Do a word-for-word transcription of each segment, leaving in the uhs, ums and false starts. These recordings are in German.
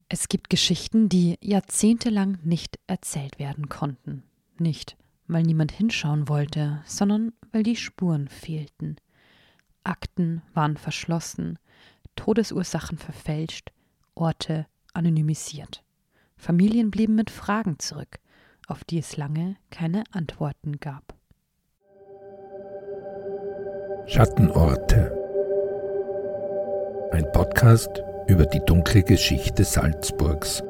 Es gibt Geschichten, die jahrzehntelang nicht erzählt werden konnten. Nicht, weil niemand hinschauen wollte, sondern weil die Spuren fehlten. Akten waren verschlossen, Todesursachen verfälscht, Orte anonymisiert. Familien blieben mit Fragen zurück, auf die es lange keine Antworten gab. Schattenorte. Ein Podcast über die dunkle Geschichte Salzburgs.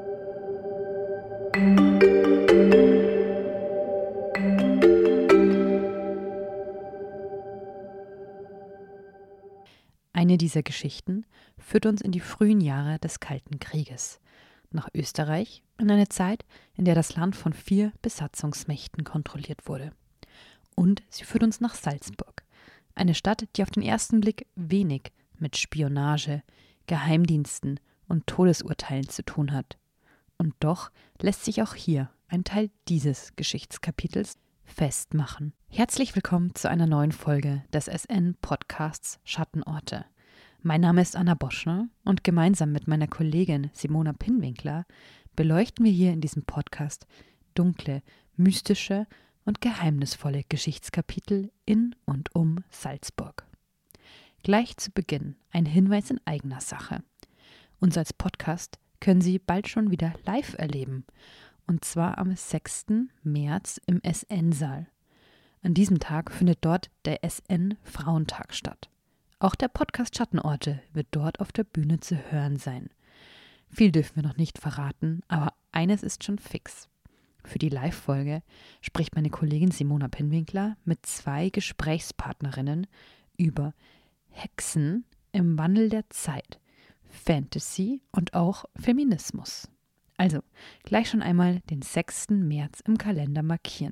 Eine dieser Geschichten führt uns in die frühen Jahre des Kalten Krieges, nach Österreich, in eine Zeit, in der das Land von vier Besatzungsmächten kontrolliert wurde. Und sie führt uns nach Salzburg, eine Stadt, die auf den ersten Blick wenig mit Spionage, Geheimdiensten und Todesurteilen zu tun hat. Und doch lässt sich auch hier ein Teil dieses Geschichtskapitels festmachen. Herzlich willkommen zu einer neuen Folge des S N-Podcasts Schattenorte. Mein Name ist Anna Boschner und gemeinsam mit meiner Kollegin Simona Pinwinkler beleuchten wir hier in diesem Podcast dunkle, mystische und geheimnisvolle Geschichtskapitel in und um Salzburg. Gleich zu Beginn ein Hinweis in eigener Sache. Uns als Podcast können Sie bald schon wieder live erleben, und zwar am sechsten März im S N-Saal. An diesem Tag findet dort der S N-Frauentag statt. Auch der Podcast Schattenorte wird dort auf der Bühne zu hören sein. Viel dürfen wir noch nicht verraten, aber eines ist schon fix. Für die Live-Folge spricht meine Kollegin Simona Pinwinkler mit zwei Gesprächspartnerinnen über Hexen im Wandel der Zeit, Fantasy und auch Feminismus. Also gleich schon einmal den sechsten März im Kalender markieren.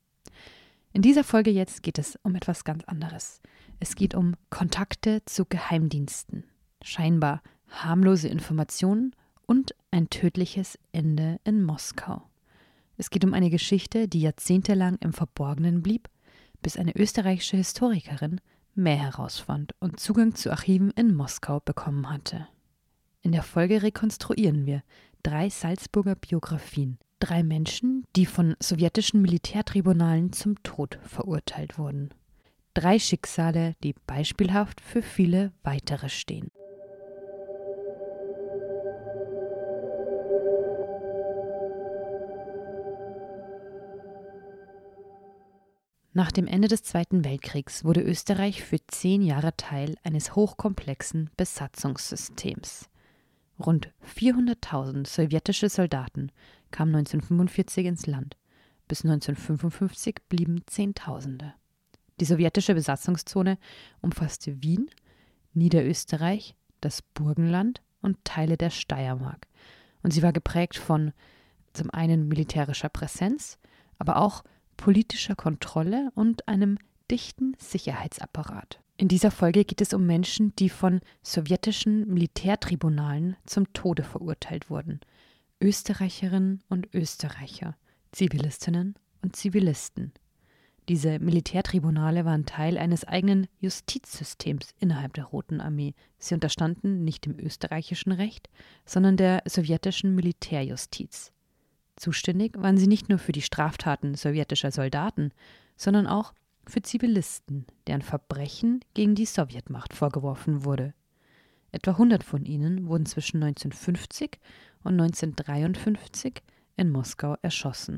In dieser Folge jetzt geht es um etwas ganz anderes. Es geht um Kontakte zu Geheimdiensten, scheinbar harmlose Informationen und ein tödliches Ende in Moskau. Es geht um eine Geschichte, die jahrzehntelang im Verborgenen blieb, bis eine österreichische Historikerin mehr herausfand und Zugang zu Archiven in Moskau bekommen hatte. In der Folge rekonstruieren wir drei Salzburger Biografien, drei Menschen, die von sowjetischen Militärtribunalen zum Tod verurteilt wurden. Drei Schicksale, die beispielhaft für viele weitere stehen. Nach dem Ende des Zweiten Weltkriegs wurde Österreich für zehn Jahre Teil eines hochkomplexen Besatzungssystems. Rund vierhunderttausend sowjetische Soldaten kamen neunzehnhundertfünfundvierzig ins Land. Bis neunzehnhundertfünfundfünfzig blieben Zehntausende. Die sowjetische Besatzungszone umfasste Wien, Niederösterreich, das Burgenland und Teile der Steiermark. Und sie war geprägt von zum einen militärischer Präsenz, aber auch politischer Kontrolle und einem dichten Sicherheitsapparat. In dieser Folge geht es um Menschen, die von sowjetischen Militärtribunalen zum Tode verurteilt wurden. Österreicherinnen und Österreicher, Zivilistinnen und Zivilisten. Diese Militärtribunale waren Teil eines eigenen Justizsystems innerhalb der Roten Armee. Sie unterstanden nicht dem österreichischen Recht, sondern der sowjetischen Militärjustiz. Zuständig waren sie nicht nur für die Straftaten sowjetischer Soldaten, sondern auch für Zivilisten, deren Verbrechen gegen die Sowjetmacht vorgeworfen wurde. Etwa hundert von ihnen wurden zwischen neunzehnhundertfünfzig und neunzehnhundertdreiundfünfzig in Moskau erschossen.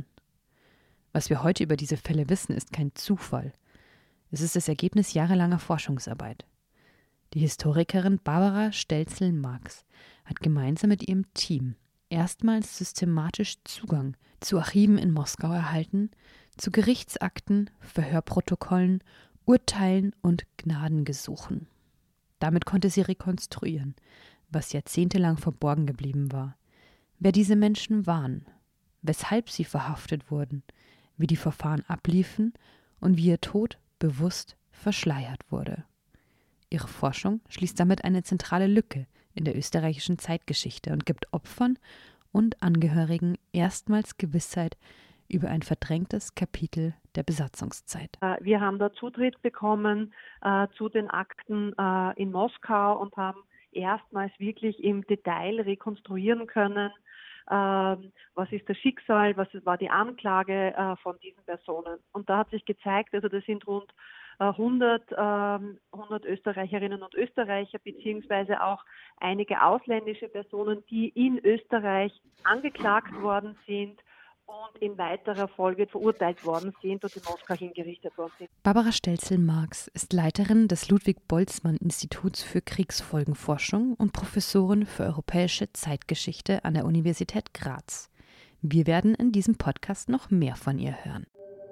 Was wir heute über diese Fälle wissen, ist kein Zufall. Es ist das Ergebnis jahrelanger Forschungsarbeit. Die Historikerin Barbara Stelzel-Marx hat gemeinsam mit ihrem Team erstmals systematisch Zugang zu Archiven in Moskau erhalten, zu Gerichtsakten, Verhörprotokollen, Urteilen und Gnadengesuchen. Damit konnte sie rekonstruieren, was jahrzehntelang verborgen geblieben war, wer diese Menschen waren, weshalb sie verhaftet wurden, wie die Verfahren abliefen und wie ihr Tod bewusst verschleiert wurde. Ihre Forschung schließt damit eine zentrale Lücke in der österreichischen Zeitgeschichte und gibt Opfern und Angehörigen erstmals Gewissheit über ein verdrängtes Kapitel der Besatzungszeit. Wir haben da Zutritt bekommen äh, zu den Akten äh, in Moskau und haben erstmals wirklich im Detail rekonstruieren können, ähm, was ist das Schicksal, was war die Anklage äh, von diesen Personen. Und da hat sich gezeigt, also das sind rund äh, hundert, ähm, hundert Österreicherinnen und Österreicher, beziehungsweise auch einige ausländische Personen, die in Österreich angeklagt worden sind und in weiterer Folge verurteilt worden sind und in Moskau hingerichtet worden sind. Barbara Stelzel-Marx ist Leiterin des Ludwig-Boltzmann-Instituts für Kriegsfolgenforschung und Professorin für europäische Zeitgeschichte an der Universität Graz. Wir werden in diesem Podcast noch mehr von ihr hören.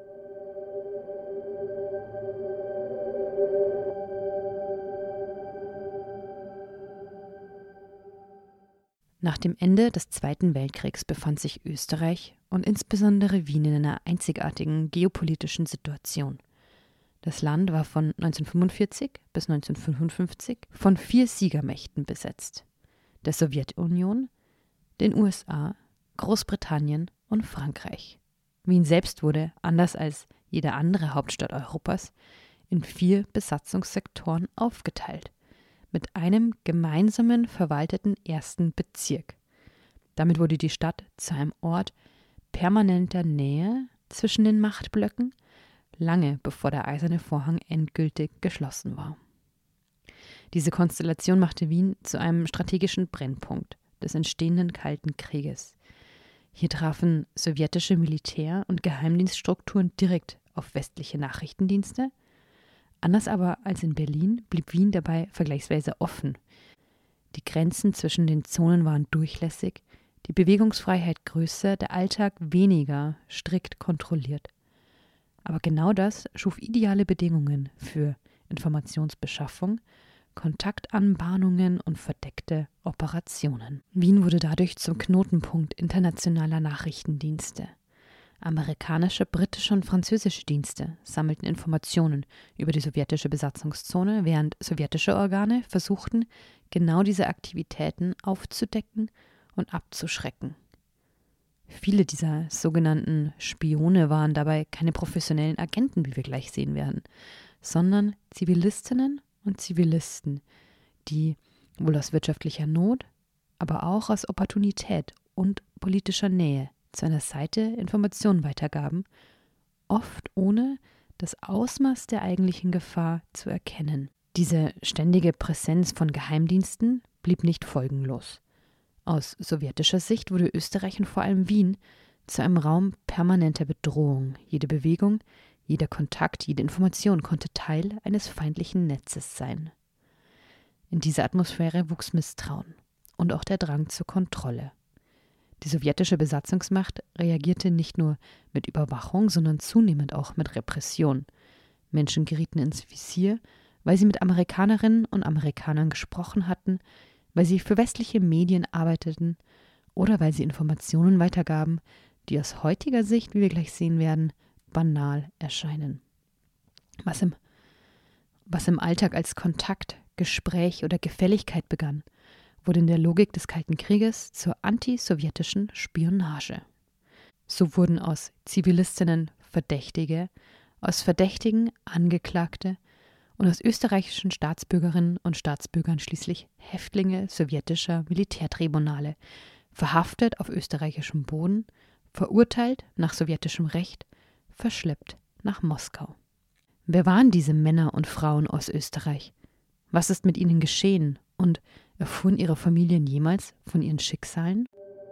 Nach dem Ende des Zweiten Weltkriegs befand sich Österreich und insbesondere Wien in einer einzigartigen geopolitischen Situation. Das Land war von neunzehnhundertfünfundvierzig bis neunzehnhundertfünfundfünfzig von vier Siegermächten besetzt: der Sowjetunion, den U S A, Großbritannien und Frankreich. Wien selbst wurde, anders als jede andere Hauptstadt Europas, in vier Besatzungssektoren aufgeteilt, mit einem gemeinsamen verwalteten ersten Bezirk. Damit wurde die Stadt zu einem Ort permanenter Nähe zwischen den Machtblöcken, lange bevor der Eiserne Vorhang endgültig geschlossen war. Diese Konstellation machte Wien zu einem strategischen Brennpunkt des entstehenden Kalten Krieges. Hier trafen sowjetische Militär- und Geheimdienststrukturen direkt auf westliche Nachrichtendienste. Anders aber als in Berlin blieb Wien dabei vergleichsweise offen. Die Grenzen zwischen den Zonen waren durchlässig, die Bewegungsfreiheit größer, der Alltag weniger strikt kontrolliert. Aber genau das schuf ideale Bedingungen für Informationsbeschaffung, Kontaktanbahnungen und verdeckte Operationen. Wien wurde dadurch zum Knotenpunkt internationaler Nachrichtendienste. Amerikanische, britische und französische Dienste sammelten Informationen über die sowjetische Besatzungszone, während sowjetische Organe versuchten, genau diese Aktivitäten aufzudecken und abzuschrecken. Viele dieser sogenannten Spione waren dabei keine professionellen Agenten, wie wir gleich sehen werden, sondern Zivilistinnen und Zivilisten, die wohl aus wirtschaftlicher Not, aber auch aus Opportunität und politischer Nähe zu einer Seite Informationen weitergaben, oft ohne das Ausmaß der eigentlichen Gefahr zu erkennen. Diese ständige Präsenz von Geheimdiensten blieb nicht folgenlos. Aus sowjetischer Sicht wurde Österreich und vor allem Wien zu einem Raum permanenter Bedrohung. Jede Bewegung, jeder Kontakt, jede Information konnte Teil eines feindlichen Netzes sein. In dieser Atmosphäre wuchs Misstrauen und auch der Drang zur Kontrolle. Die sowjetische Besatzungsmacht reagierte nicht nur mit Überwachung, sondern zunehmend auch mit Repression. Menschen gerieten ins Visier, weil sie mit Amerikanerinnen und Amerikanern gesprochen hatten, weil sie für westliche Medien arbeiteten oder weil sie Informationen weitergaben, die aus heutiger Sicht, wie wir gleich sehen werden, banal erscheinen. Was im, was im Alltag als Kontakt, Gespräch oder Gefälligkeit begann, wurde in der Logik des Kalten Krieges zur antisowjetischen Spionage. So wurden aus Zivilistinnen Verdächtige, aus Verdächtigen Angeklagte und aus österreichischen Staatsbürgerinnen und Staatsbürgern schließlich Häftlinge sowjetischer Militärtribunale, verhaftet auf österreichischem Boden, verurteilt nach sowjetischem Recht, verschleppt nach Moskau. Wer waren diese Männer und Frauen aus Österreich? Was ist mit ihnen geschehen und erfuhren ihre Familien jemals von ihren Schicksalen?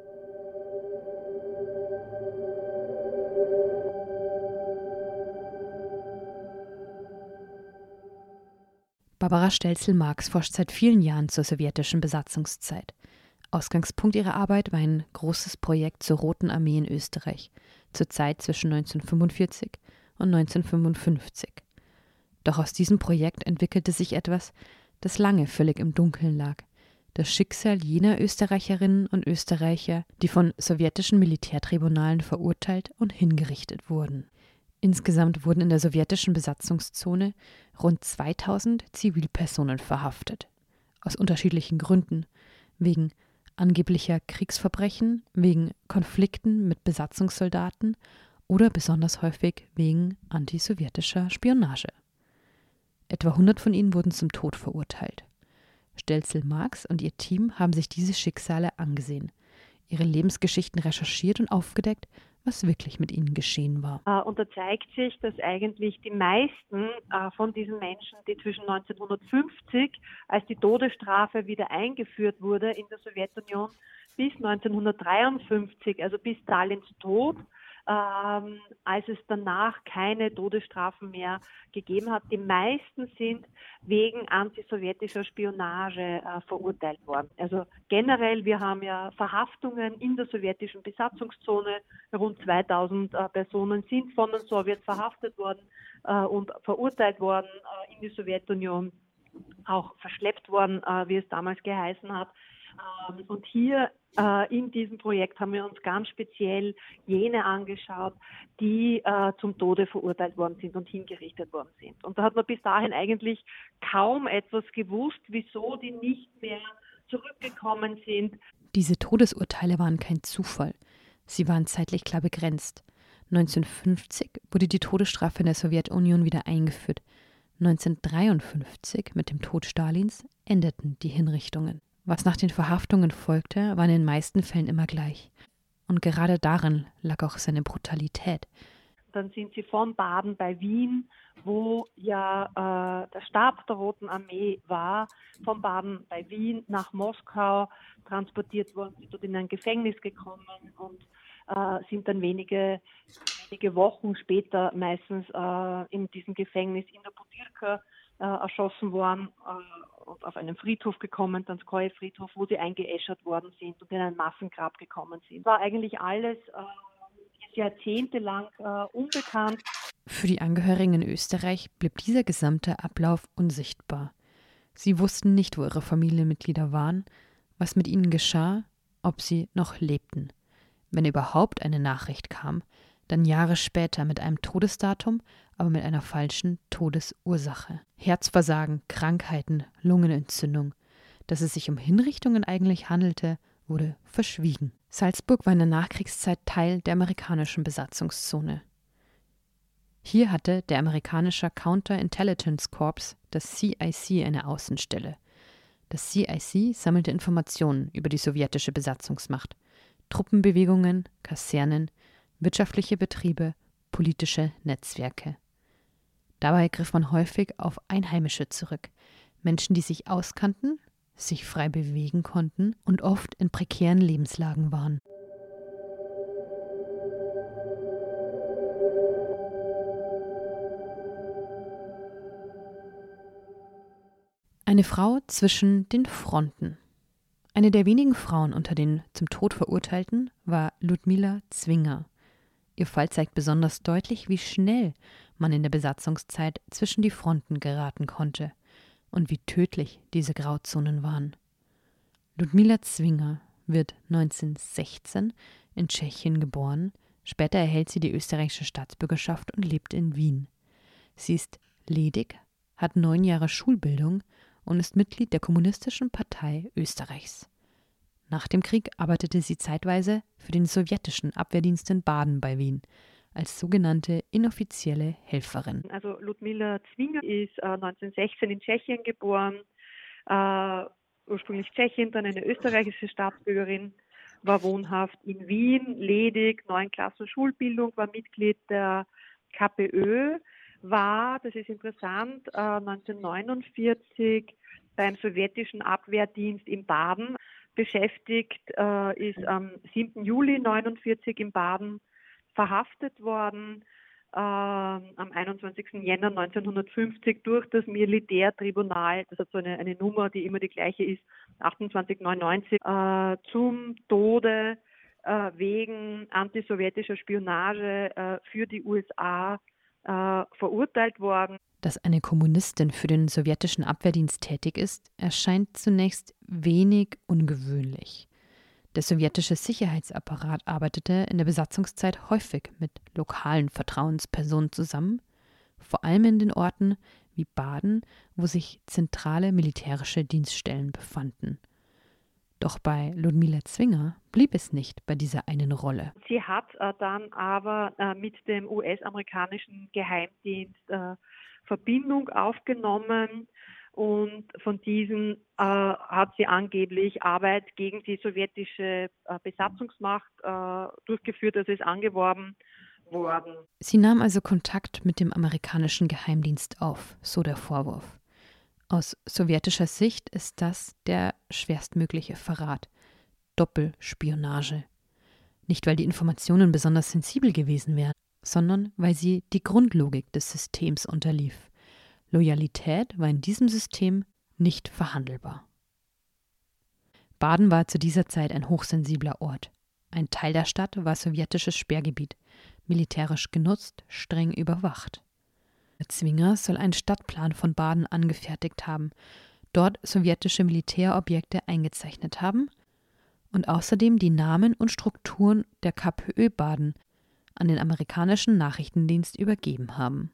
Barbara Stelzel-Marx forscht seit vielen Jahren zur sowjetischen Besatzungszeit. Ausgangspunkt ihrer Arbeit war ein großes Projekt zur Roten Armee in Österreich, zur Zeit zwischen neunzehnhundertfünfundvierzig und neunzehnhundertfünfundfünfzig. Doch aus diesem Projekt entwickelte sich etwas, das lange völlig im Dunkeln lag: das Schicksal jener Österreicherinnen und Österreicher, die von sowjetischen Militärtribunalen verurteilt und hingerichtet wurden. Insgesamt wurden in der sowjetischen Besatzungszone rund zweitausend Zivilpersonen verhaftet. Aus unterschiedlichen Gründen, wegen angeblicher Kriegsverbrechen, wegen Konflikten mit Besatzungssoldaten oder besonders häufig wegen antisowjetischer Spionage. Etwa hundert von ihnen wurden zum Tod verurteilt. Stelzel-Marx und ihr Team haben sich diese Schicksale angesehen, ihre Lebensgeschichten recherchiert und aufgedeckt, was wirklich mit ihnen geschehen war. Äh, und da zeigt sich, dass eigentlich die meisten äh, von diesen Menschen, die zwischen neunzehnhundertfünfzig, als die Todesstrafe wieder eingeführt wurde in der Sowjetunion, bis neunzehnhundertdreiundfünfzig, also bis Stalins Tod, ähm, als es danach keine Todesstrafen mehr gegeben hat. Die meisten sind wegen antisowjetischer Spionage äh, verurteilt worden. Also generell, wir haben ja Verhaftungen in der sowjetischen Besatzungszone. Rund zweitausend äh, Personen sind von den Sowjets verhaftet worden äh, und verurteilt worden äh, in die Sowjetunion, auch verschleppt worden, äh, wie es damals geheißen hat. Ähm, und hier äh, in diesem Projekt haben wir uns ganz speziell jene angeschaut, die äh, zum Tode verurteilt worden sind und hingerichtet worden sind. Und da hat man bis dahin eigentlich kaum etwas gewusst, wieso die nicht mehr zurückgekommen sind. Diese Todesurteile waren kein Zufall. Sie waren zeitlich klar begrenzt. neunzehnhundertfünfzig wurde die Todesstrafe in der Sowjetunion wieder eingeführt. neunzehnhundertdreiundfünfzig, mit dem Tod Stalins, endeten die Hinrichtungen. Was nach den Verhaftungen folgte, war in den meisten Fällen immer gleich. Und gerade darin lag auch seine Brutalität. Dann sind sie von Baden bei Wien, wo ja äh, der Stab der Roten Armee war, von Baden bei Wien nach Moskau transportiert worden, sind dort in ein Gefängnis gekommen und äh, sind dann wenige, wenige Wochen später meistens äh, in diesem Gefängnis in der Butyrka äh, erschossen worden äh, und auf einen Friedhof gekommen, Donskoje-Friedhof, wo sie eingeäschert worden sind und in ein Massengrab gekommen sind. War eigentlich alles äh, jahrzehntelang äh, unbekannt. Für die Angehörigen in Österreich blieb dieser gesamte Ablauf unsichtbar. Sie wussten nicht, wo ihre Familienmitglieder waren, was mit ihnen geschah, ob sie noch lebten. Wenn überhaupt eine Nachricht kam, dann Jahre später mit einem Todesdatum, aber mit einer falschen Todesursache. Herzversagen, Krankheiten, Lungenentzündung. Dass es sich um Hinrichtungen eigentlich handelte, wurde verschwiegen. Salzburg war in der Nachkriegszeit Teil der amerikanischen Besatzungszone. Hier hatte der amerikanische Counterintelligence Corps, das C I C, eine Außenstelle. Das C I C sammelte Informationen über die sowjetische Besatzungsmacht, Truppenbewegungen, Kasernen, wirtschaftliche Betriebe, politische Netzwerke. Dabei griff man häufig auf Einheimische zurück, Menschen, die sich auskannten, sich frei bewegen konnten und oft in prekären Lebenslagen waren. Eine Frau zwischen den Fronten. Eine der wenigen Frauen unter den zum Tod Verurteilten war Ludmila Zwinger. Ihr Fall zeigt besonders deutlich, wie schnell man in der Besatzungszeit zwischen die Fronten geraten konnte und wie tödlich diese Grauzonen waren. Ludmila Zwinger wird neunzehnhundertsechzehn in Tschechien geboren. Später erhält sie die österreichische Staatsbürgerschaft und lebt in Wien. Sie ist ledig, hat neun Jahre Schulbildung und ist Mitglied der Kommunistischen Partei Österreichs. Nach dem Krieg arbeitete sie zeitweise für den sowjetischen Abwehrdienst in Baden bei Wien als sogenannte inoffizielle Helferin. Also Ludmila Zwinger ist äh, neunzehnhundertsechzehn in Tschechien geboren, äh, ursprünglich Tschechin, dann eine österreichische Staatsbürgerin, war wohnhaft in Wien, ledig, neun Klassen Schulbildung, war Mitglied der K P Ö, war, das ist interessant, äh, neunzehnhundertneunundvierzig beim sowjetischen Abwehrdienst in Baden beschäftigt, äh, ist am siebten Juli neunundvierzig in Baden verhaftet worden, äh, am einundzwanzigsten Jänner neunzehnhundertfünfzig durch das Militärtribunal, das hat so eine, eine Nummer, die immer die gleiche ist, achtundzwanzig neunundneunzig, äh, zum Tode äh, wegen antisowjetischer Spionage äh, für die U S A äh, verurteilt worden. Dass eine Kommunistin für den sowjetischen Abwehrdienst tätig ist, erscheint zunächst wenig ungewöhnlich. Der sowjetische Sicherheitsapparat arbeitete in der Besatzungszeit häufig mit lokalen Vertrauenspersonen zusammen, vor allem in den Orten wie Baden, wo sich zentrale militärische Dienststellen befanden. Doch bei Ludmila Zwinger blieb es nicht bei dieser einen Rolle. Sie hat äh, dann aber äh, mit dem U S-amerikanischen Geheimdienst äh, Verbindung aufgenommen und von diesen äh, hat sie angeblich Arbeit gegen die sowjetische äh, Besatzungsmacht äh, durchgeführt, also ist angeworben worden. Sie nahm also Kontakt mit dem amerikanischen Geheimdienst auf, so der Vorwurf. Aus sowjetischer Sicht ist das der schwerstmögliche Verrat, Doppelspionage. Nicht, weil die Informationen besonders sensibel gewesen wären, sondern weil sie die Grundlogik des Systems unterlief. Loyalität war in diesem System nicht verhandelbar. Baden war zu dieser Zeit ein hochsensibler Ort. Ein Teil der Stadt war sowjetisches Sperrgebiet, militärisch genutzt, streng überwacht. Zwinger soll einen Stadtplan von Baden angefertigt haben, dort sowjetische Militärobjekte eingezeichnet haben und außerdem die Namen und Strukturen der KPÖ Baden an den amerikanischen Nachrichtendienst übergeben haben.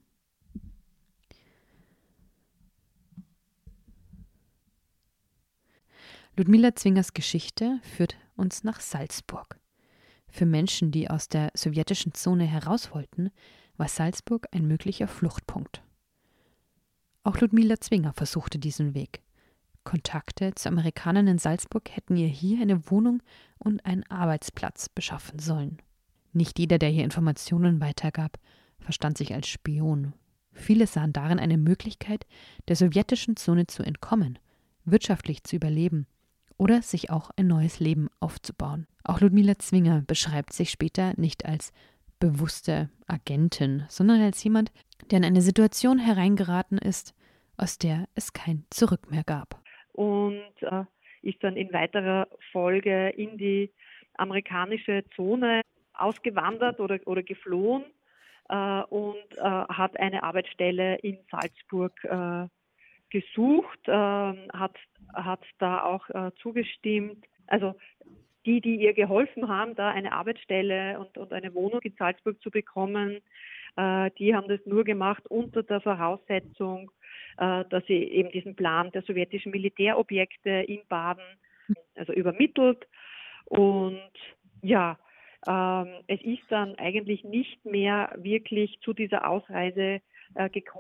Ludmila Zwingers Geschichte führt uns nach Salzburg. Für Menschen, die aus der sowjetischen Zone heraus wollten, war Salzburg ein möglicher Fluchtpunkt. Auch Ludmila Zwinger versuchte diesen Weg. Kontakte zu Amerikanern in Salzburg hätten ihr hier eine Wohnung und einen Arbeitsplatz beschaffen sollen. Nicht jeder, der hier Informationen weitergab, verstand sich als Spion. Viele sahen darin eine Möglichkeit, der sowjetischen Zone zu entkommen, wirtschaftlich zu überleben oder sich auch ein neues Leben aufzubauen. Auch Ludmila Zwinger beschreibt sich später nicht als bewusste Agentin, sondern als jemand, der in eine Situation hereingeraten ist, aus der es kein Zurück mehr gab. Und äh, ist dann in weiterer Folge in die amerikanische Zone ausgewandert oder, oder geflohen äh, und äh, hat eine Arbeitsstelle in Salzburg äh, gesucht, äh, hat, hat da auch äh, zugestimmt. Also die, die ihr geholfen haben, da eine Arbeitsstelle und, und eine Wohnung in Salzburg zu bekommen, äh, die haben das nur gemacht unter der Voraussetzung, äh, dass sie eben diesen Plan der sowjetischen Militärobjekte in Baden also übermittelt. Und ja, ähm, es ist dann eigentlich nicht mehr wirklich zu dieser Ausreise äh, gekommen.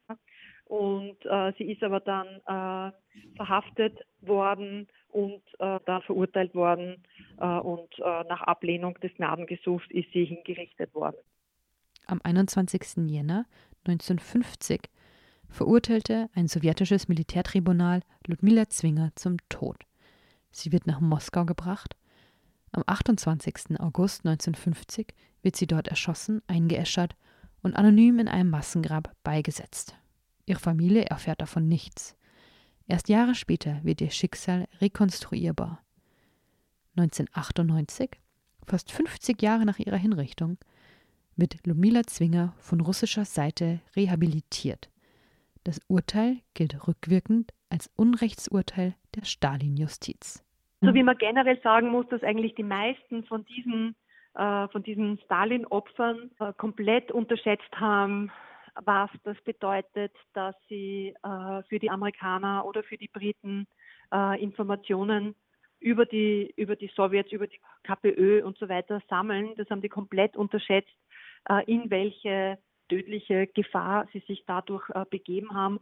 Und äh, sie ist aber dann äh, verhaftet worden und äh, dann verurteilt worden äh, und äh, nach Ablehnung des Gnadengesuchs ist sie hingerichtet worden. Am einundzwanzigsten Jänner neunzehnhundertfünfzig verurteilte ein sowjetisches Militärtribunal Ludmila Zwinger zum Tod. Sie wird nach Moskau gebracht. Am achtundzwanzigsten August neunzehnhundertfünfzig wird sie dort erschossen, eingeäschert und anonym in einem Massengrab beigesetzt. Ihre Familie erfährt davon nichts. Erst Jahre später wird ihr Schicksal rekonstruierbar. neunzehnhundertachtundneunzig, fast fünfzig Jahre nach ihrer Hinrichtung, wird Ludmila Zwinger von russischer Seite rehabilitiert. Das Urteil gilt rückwirkend als Unrechtsurteil der Stalin-Justiz. So wie man generell sagen muss, dass eigentlich die meisten von diesen, äh, von diesen Stalin-Opfern äh, komplett unterschätzt haben, was das bedeutet, dass sie äh, für die Amerikaner oder für die Briten äh, Informationen über die, über die Sowjets, über die KPÖ und so weiter sammeln. Das haben die komplett unterschätzt, äh, in welche tödliche Gefahr sie sich dadurch äh, begeben haben.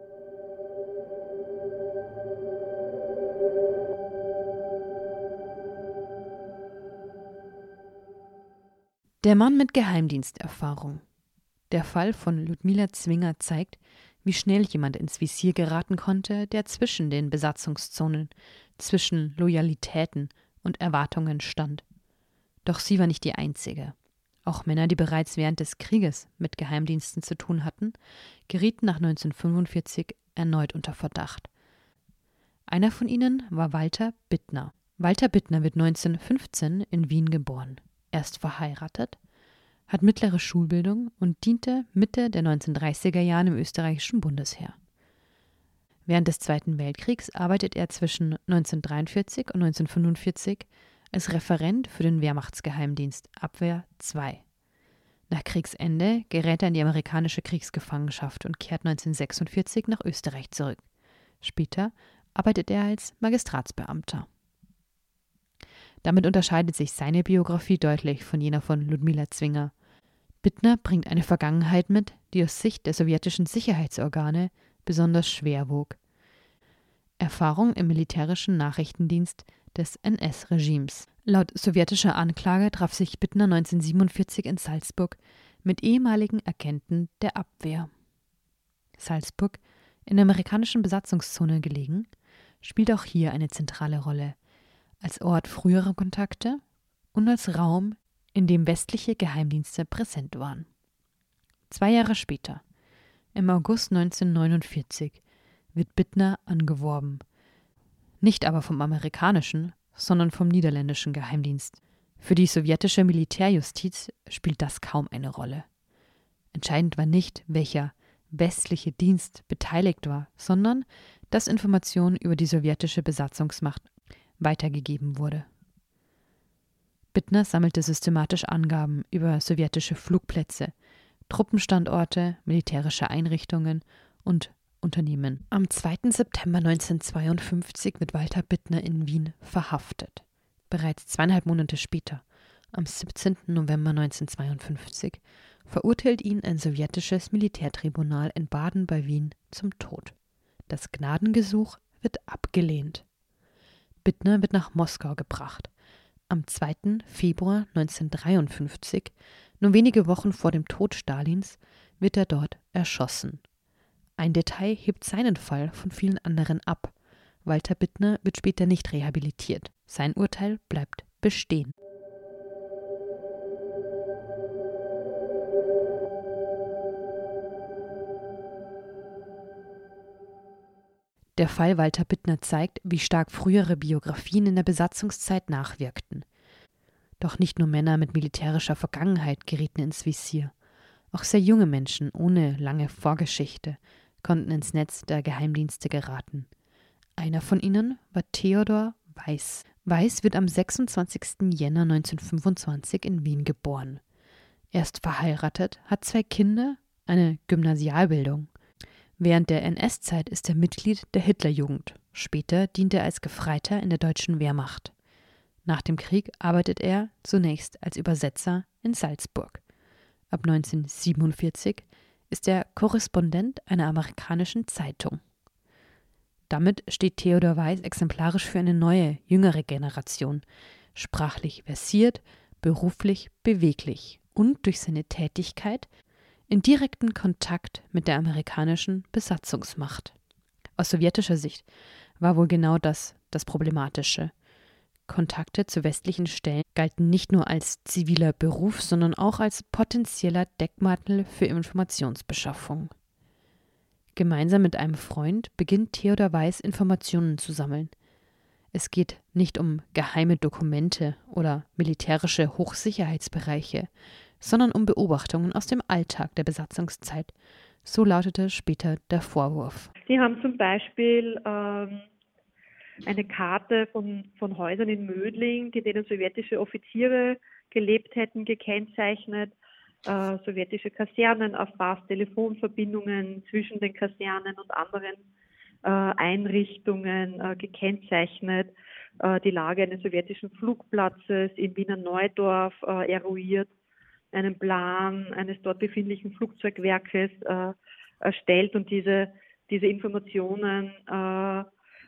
Der Mann mit Geheimdiensterfahrung. Der Fall von Ludmila Zwinger zeigt, wie schnell jemand ins Visier geraten konnte, der zwischen den Besatzungszonen, zwischen Loyalitäten und Erwartungen stand. Doch sie war nicht die einzige. Auch Männer, die bereits während des Krieges mit Geheimdiensten zu tun hatten, gerieten nach neunzehnhundertfünfundvierzig erneut unter Verdacht. Einer von ihnen war Walter Bittner. Walter Bittner wird neunzehnhundertfünfzehn in Wien geboren. Er ist verheiratet, hat mittlere Schulbildung und diente Mitte der neunzehnhundertdreißiger Jahre im österreichischen Bundesheer. Während des Zweiten Weltkriegs arbeitet er zwischen neunzehnhundertdreiundvierzig und neunzehnhundertfünfundvierzig als Referent für den Wehrmachtsgeheimdienst Abwehr zwei. Nach Kriegsende gerät er in die amerikanische Kriegsgefangenschaft und kehrt neunzehnhundertsechsundvierzig nach Österreich zurück. Später arbeitet er als Magistratsbeamter. Damit unterscheidet sich seine Biografie deutlich von jener von Ludmila Zwinger. Bittner bringt eine Vergangenheit mit, die aus Sicht der sowjetischen Sicherheitsorgane besonders schwer wog. Erfahrung im militärischen Nachrichtendienst des N S-Regimes. Laut sowjetischer Anklage traf sich Bittner neunzehnhundertsiebenundvierzig in Salzburg mit ehemaligen Agenten der Abwehr. Salzburg, in der amerikanischen Besatzungszone gelegen, spielt auch hier eine zentrale Rolle, als Ort früherer Kontakte und als Raum, in dem westliche Geheimdienste präsent waren. Zwei Jahre später, im August neunzehnhundertneunundvierzig, wird Bittner angeworben. Nicht aber vom amerikanischen, sondern vom niederländischen Geheimdienst. Für die sowjetische Militärjustiz spielt das kaum eine Rolle. Entscheidend war nicht, welcher westliche Dienst beteiligt war, sondern dass Informationen über die sowjetische Besatzungsmacht weitergegeben wurde. Bittner sammelte systematisch Angaben über sowjetische Flugplätze, Truppenstandorte, militärische Einrichtungen und Unternehmen. Am zweiten September neunzehnhundertzweiundfünfzig wird Walter Bittner in Wien verhaftet. Bereits zweieinhalb Monate später, am siebzehnten November neunzehnhundertzweiundfünfzig, verurteilt ihn ein sowjetisches Militärtribunal in Baden bei Wien zum Tod. Das Gnadengesuch wird abgelehnt. Bittner wird nach Moskau gebracht. Am zweiten Februar neunzehnhundertdreiundfünfzig, nur wenige Wochen vor dem Tod Stalins, wird er dort erschossen. Ein Detail hebt seinen Fall von vielen anderen ab. Walter Bittner wird später nicht rehabilitiert. Sein Urteil bleibt bestehen. Der Fall Walter Bittner zeigt, wie stark frühere Biografien in der Besatzungszeit nachwirkten. Doch nicht nur Männer mit militärischer Vergangenheit gerieten ins Visier. Auch sehr junge Menschen ohne lange Vorgeschichte konnten ins Netz der Geheimdienste geraten. Einer von ihnen war Theodor Weiss. Weiss wird am sechsundzwanzigsten Jänner neunzehnhundertfünfundzwanzig in Wien geboren. Er ist verheiratet, hat zwei Kinder, eine Gymnasialbildung. Während der N S-Zeit ist er Mitglied der Hitlerjugend. Später dient er als Gefreiter in der deutschen Wehrmacht. Nach dem Krieg arbeitet er zunächst als Übersetzer in Salzburg. Ab neunzehnhundertsiebenundvierzig ist er Korrespondent einer amerikanischen Zeitung. Damit steht Theodor Weiss exemplarisch für eine neue, jüngere Generation, sprachlich versiert, beruflich beweglich und durch seine Tätigkeit in direkten Kontakt mit der amerikanischen Besatzungsmacht. Aus sowjetischer Sicht war wohl genau das das Problematische. Kontakte zu westlichen Stellen galten nicht nur als ziviler Beruf, sondern auch als potenzieller Deckmantel für Informationsbeschaffung. Gemeinsam mit einem Freund beginnt Theodor Weiss Informationen zu sammeln. Es geht nicht um geheime Dokumente oder militärische Hochsicherheitsbereiche, sondern um Beobachtungen aus dem Alltag der Besatzungszeit. So lautete später der Vorwurf. Sie haben zum Beispiel ähm, eine Karte von, von Häusern in Mödling, in denen sowjetische Offiziere gelebt hätten, gekennzeichnet, äh, sowjetische Kasernen erfasst, Telefonverbindungen zwischen den Kasernen und anderen äh, Einrichtungen äh, gekennzeichnet, äh, die Lage eines sowjetischen Flugplatzes in Wiener Neudorf äh, eruiert, einen Plan eines dort befindlichen Flugzeugwerkes äh, erstellt und diese, diese Informationen äh, ha,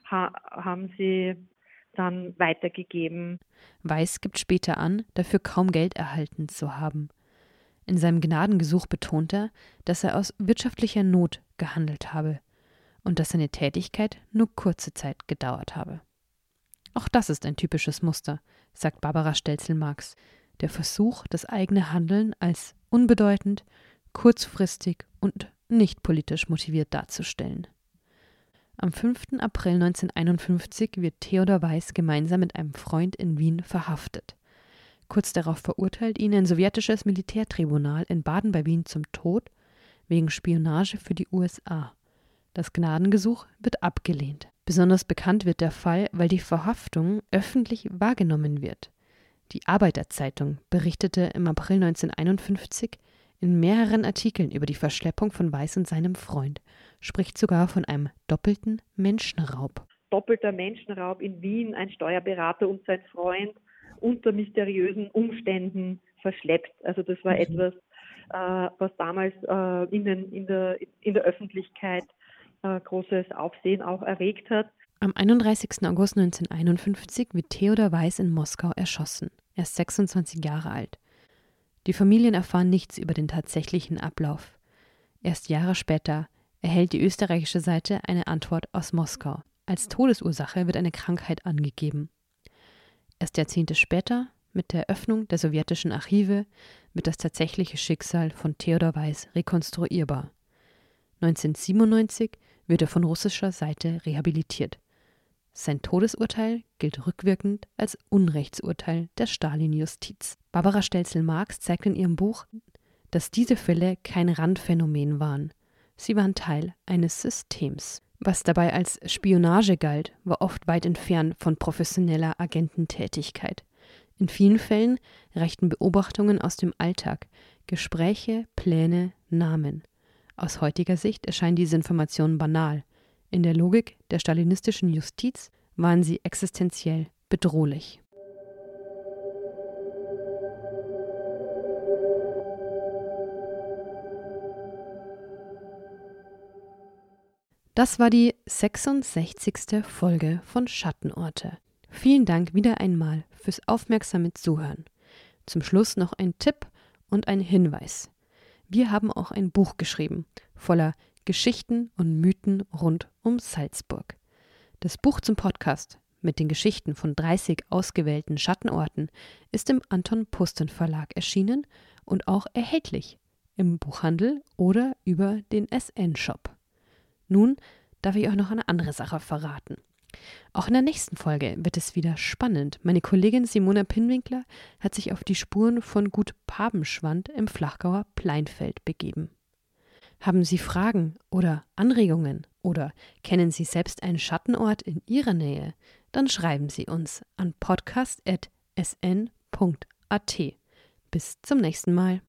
haben sie dann weitergegeben. Weiss gibt später an, dafür kaum Geld erhalten zu haben. In seinem Gnadengesuch betont er, dass er aus wirtschaftlicher Not gehandelt habe und dass seine Tätigkeit nur kurze Zeit gedauert habe. Auch das ist ein typisches Muster, sagt Barbara Stelzel-Marx. Der Versuch, das eigene Handeln als unbedeutend, kurzfristig und nicht politisch motiviert darzustellen. Am fünften April neunzehnhunderteinundfünfzig wird Theodor Weiss gemeinsam mit einem Freund in Wien verhaftet. Kurz darauf verurteilt ihn ein sowjetisches Militärtribunal in Baden bei Wien zum Tod wegen Spionage für die U S A. Das Gnadengesuch wird abgelehnt. Besonders bekannt wird der Fall, weil die Verhaftung öffentlich wahrgenommen wird. Die Arbeiterzeitung berichtete im April neunzehnhunderteinundfünfzig in mehreren Artikeln über die Verschleppung von Weiss und seinem Freund, spricht sogar von einem doppelten Menschenraub. Doppelter Menschenraub in Wien, ein Steuerberater und sein Freund unter mysteriösen Umständen verschleppt. Also das war mhm. etwas, äh, was damals äh, in, den, in, der, in der Öffentlichkeit äh, großes Aufsehen auch erregt hat. Am einunddreißigsten August neunzehnhunderteinundfünfzig wird Theodor Weiss in Moskau erschossen. Er ist sechsundzwanzig Jahre alt. Die Familien erfahren nichts über den tatsächlichen Ablauf. Erst Jahre später erhält die österreichische Seite eine Antwort aus Moskau. Als Todesursache wird eine Krankheit angegeben. Erst Jahrzehnte später, mit der Öffnung der sowjetischen Archive, wird das tatsächliche Schicksal von Theodor Weiss rekonstruierbar. neunzehnhundertsiebenundneunzig wird er von russischer Seite rehabilitiert. Sein Todesurteil gilt rückwirkend als Unrechtsurteil der Stalin-Justiz. Barbara Stelzel-Marx zeigt in ihrem Buch, dass diese Fälle kein Randphänomen waren. Sie waren Teil eines Systems. Was dabei als Spionage galt, war oft weit entfernt von professioneller Agententätigkeit. In vielen Fällen reichten Beobachtungen aus dem Alltag, Gespräche, Pläne, Namen. Aus heutiger Sicht erscheinen diese Informationen banal. In der Logik der stalinistischen Justiz waren sie existenziell bedrohlich. Das war die sechsundsechzigste Folge von Schattenorte. Vielen Dank wieder einmal fürs aufmerksame Zuhören. Zum Schluss noch ein Tipp und ein Hinweis. Wir haben auch ein Buch geschrieben, voller Geschichten und Mythen rund um Salzburg. Das Buch zum Podcast mit den Geschichten von dreißig ausgewählten Schattenorten ist im Anton Pusten Verlag erschienen und auch erhältlich im Buchhandel oder über den S N-Shop. Nun darf ich euch noch eine andere Sache verraten. Auch in der nächsten Folge wird es wieder spannend. Meine Kollegin Simona Pinwinkler hat sich auf die Spuren von Gut Pabenschwand im Flachgauer Pleinfeld begeben. Haben Sie Fragen oder Anregungen oder kennen Sie selbst einen Schattenort in Ihrer Nähe? Dann schreiben Sie uns an podcast at s n punkt a t. Bis zum nächsten Mal.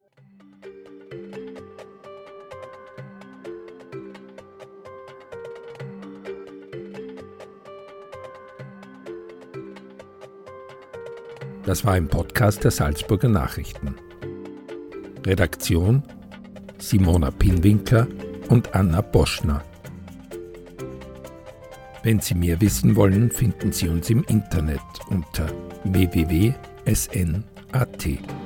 Das war ein Podcast der Salzburger Nachrichten. Redaktion Simona Pinwinkler und Anna Boschner. Wenn Sie mehr wissen wollen, finden Sie uns im Internet unter w w w punkt s n punkt a t.